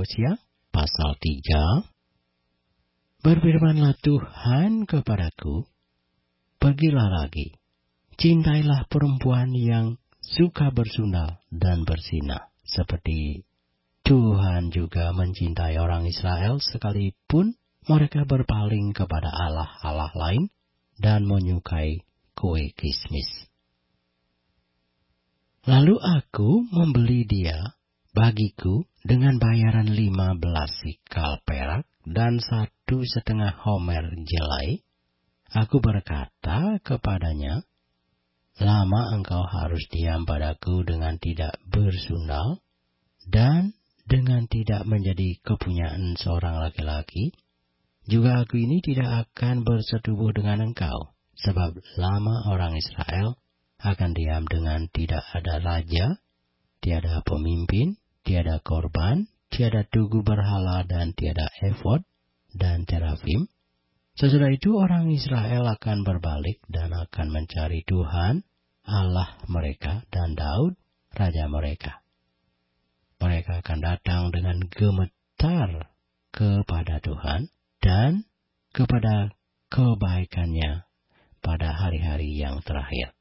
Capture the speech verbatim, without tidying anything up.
Hosea pasal tiga. Berfirmanlah Tuhan kepadaku, pergilah lagi, cintailah perempuan yang suka bersundal dan berzinah, seperti Tuhan juga mencintai orang Israel sekalipun mereka berpaling kepada allah-allah lain dan menyukai kue kismis. Lalu aku membeli dia bagiku dengan bayaran lima belas sikal perak dan satu setengah homer jelai. Aku berkata kepadanya, lama engkau harus diam padaku dengan tidak bersundal dan dengan tidak menjadi kepunyaan seorang laki-laki. Juga aku ini tidak akan bersetubuh dengan engkau, sebab lama orang Israel akan diam dengan tidak ada raja, tiada pemimpin, tiada korban, tiada tugu berhala dan tiada efod dan terafim. Sesudah itu orang Israel akan berbalik dan akan mencari Tuhan, Allah mereka, dan Daud, raja mereka. Mereka akan datang dengan gemetar kepada Tuhan dan kepada kebaikannya pada hari-hari yang terakhir.